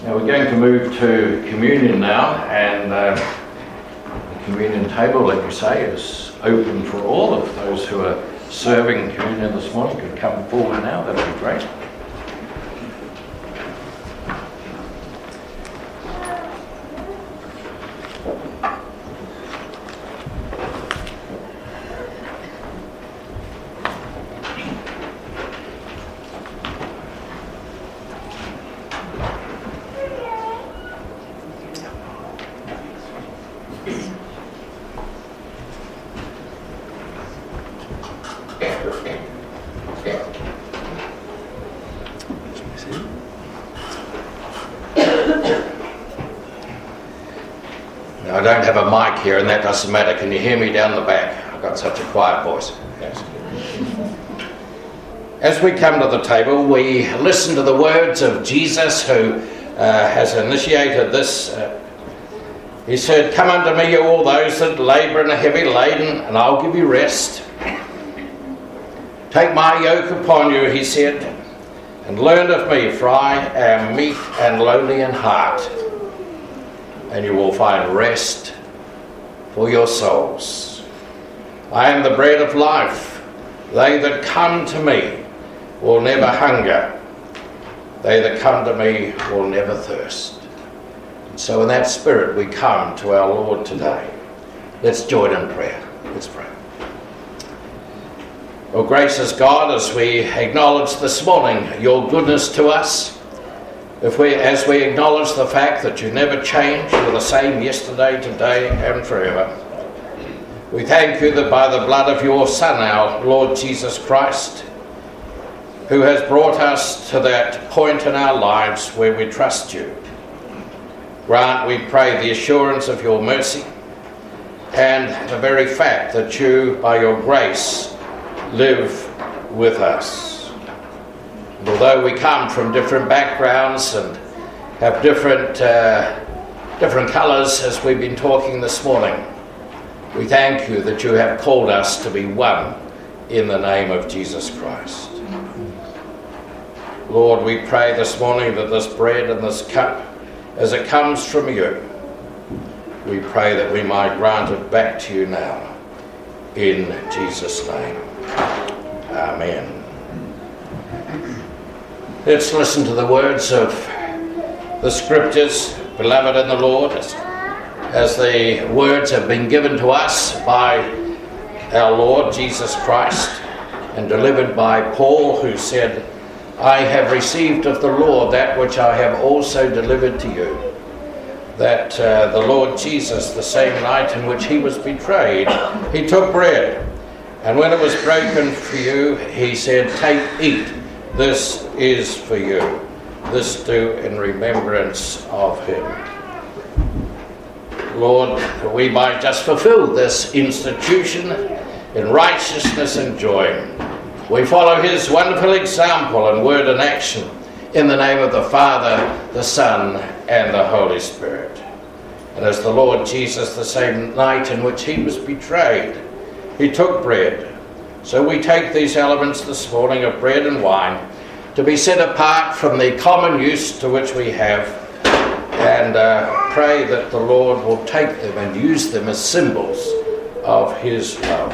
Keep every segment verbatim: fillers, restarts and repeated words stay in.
Now we're going to move to communion now, and uh, the communion table, like you say, is open for all of those who are serving communion this morning. Could come forward now, that would be great. I don't have a mic here, and that doesn't matter. Can you hear me down the back? I've got such a quiet voice. Yes. As we come to the table, we listen to the words of Jesus, who uh, has initiated this. Uh, he said, "Come unto me, all those that labour and are heavy laden, and I'll give you rest. Take my yoke upon you," he said, "and learn of me, for I am meek and lowly in heart, and you will find rest for your souls. I am the bread of life. They that come to me will never hunger. They that come to me will never thirst." And so in that spirit we come to our Lord today. Let's join in prayer. Let's pray. Oh, gracious God, as we acknowledge this morning your goodness to us, If we, as we acknowledge the fact that you never change, you're the same yesterday, today, and forever, we thank you that by the blood of your Son, our Lord Jesus Christ, who has brought us to that point in our lives where we trust you, grant, we pray, the assurance of your mercy and the very fact that you, by your grace, live with us. And although we come from different backgrounds and have different uh, different colours, as we've been talking this morning, we thank you that you have called us to be one in the name of Jesus Christ. Lord, we pray this morning that this bread and this cup, as it comes from you, we pray that we might grant it back to you now, in Jesus' name. Amen. Let's listen to the words of the Scriptures, beloved in the Lord, as, as the words have been given to us by our Lord Jesus Christ and delivered by Paul, who said, "I have received of the Lord that which I have also delivered to you, that uh, the Lord Jesus, the same night in which he was betrayed, he took bread, and when it was broken for you, he said, 'Take, eat. This is for you. This do in remembrance of him.'" Lord, that we might just fulfill this institution in righteousness and joy, we follow his wonderful example in word and action, in the name of the Father, the Son, and the Holy Spirit. And as the Lord Jesus, the same night in which he was betrayed, he took bread. So we take these elements this morning of bread and wine to be set apart from the common use to which we have, and uh, pray that the Lord will take them and use them as symbols of his love.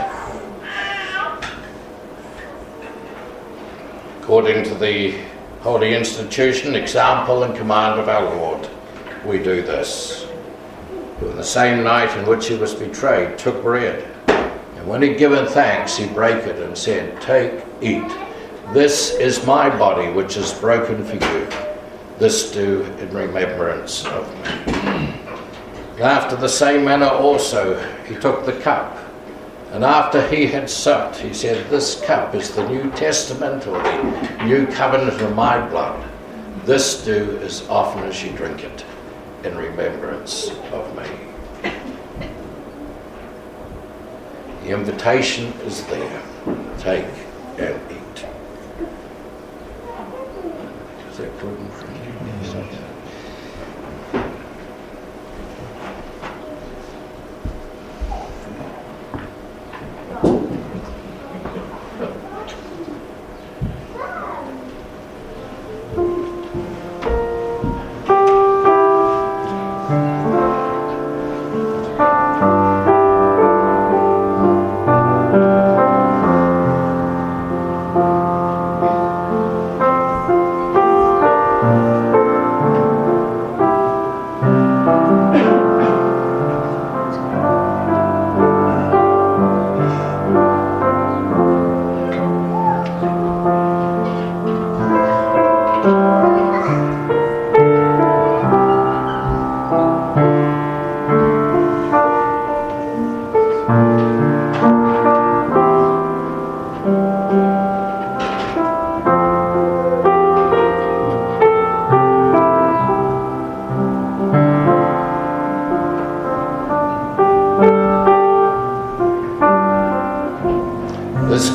According to the holy institution, example, and command of our Lord, we do this. Who in the same night in which he was betrayed took bread, and when he'd given thanks, he brake it and said, "Take, eat. This is my body, which is broken for you. This do in remembrance of me." And after the same manner also he took the cup, and after he had supped, he said, "This cup is the New Testament, or the New Covenant of my blood. This do as often as you drink it in remembrance of me." The invitation is there. Take and eat. Is that gluten free? Yes.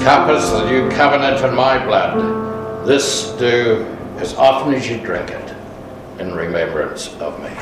cup is the new covenant in my blood. This do as often as you drink it in remembrance of me.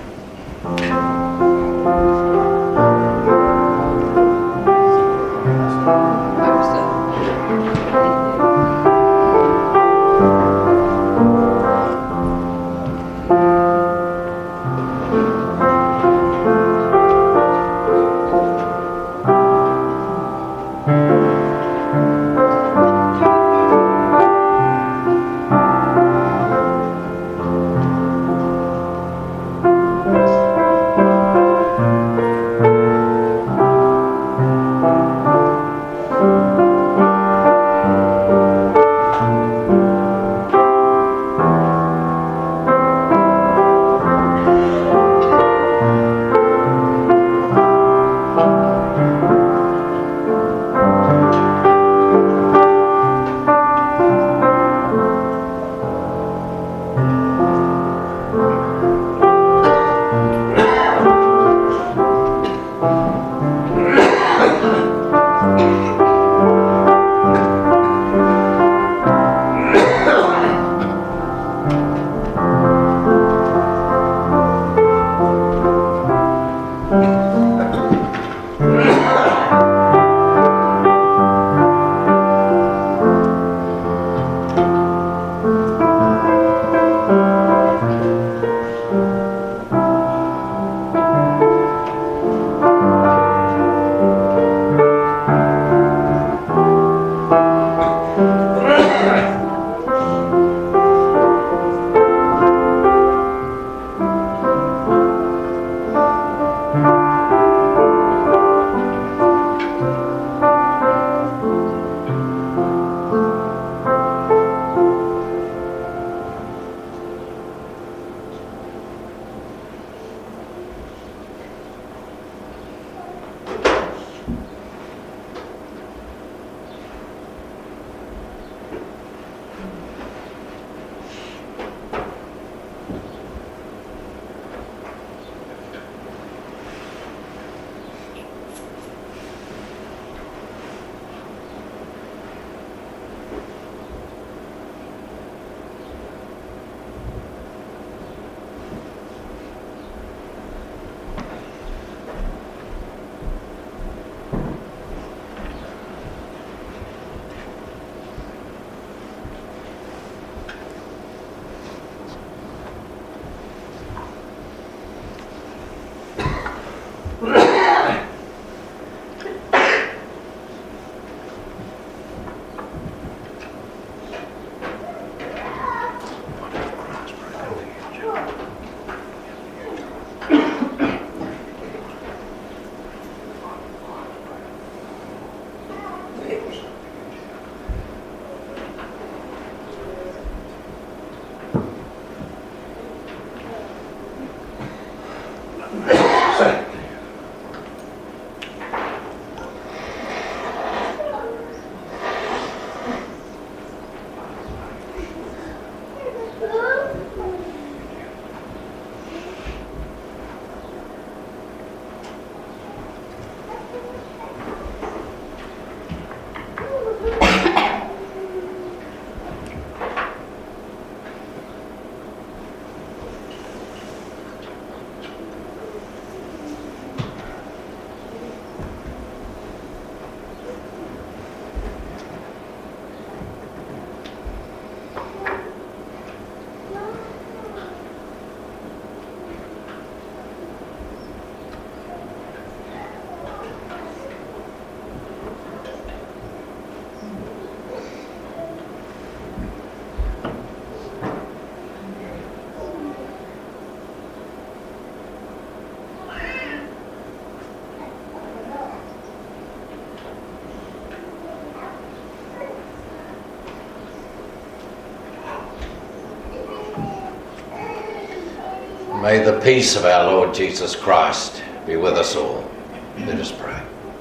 May the peace of our Lord Jesus Christ be with us all. Let us pray.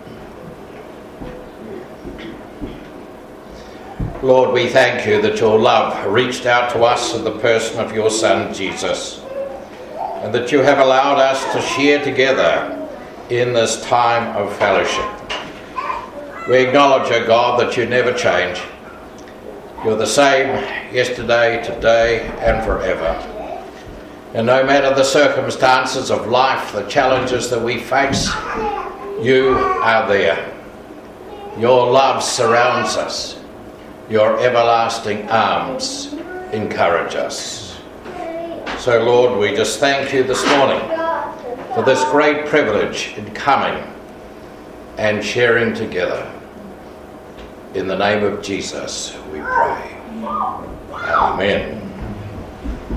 Lord, we thank you that your love reached out to us in the person of your Son, Jesus, and that you have allowed us to share together in this time of fellowship. We acknowledge, O God, that you never change. You're the same yesterday, today, and forever. And no matter the circumstances of life, the challenges that we face, you are there. Your love surrounds us. Your everlasting arms encourage us. So, Lord, we just thank you this morning for this great privilege in coming and sharing together. In the name of Jesus, we pray. Amen.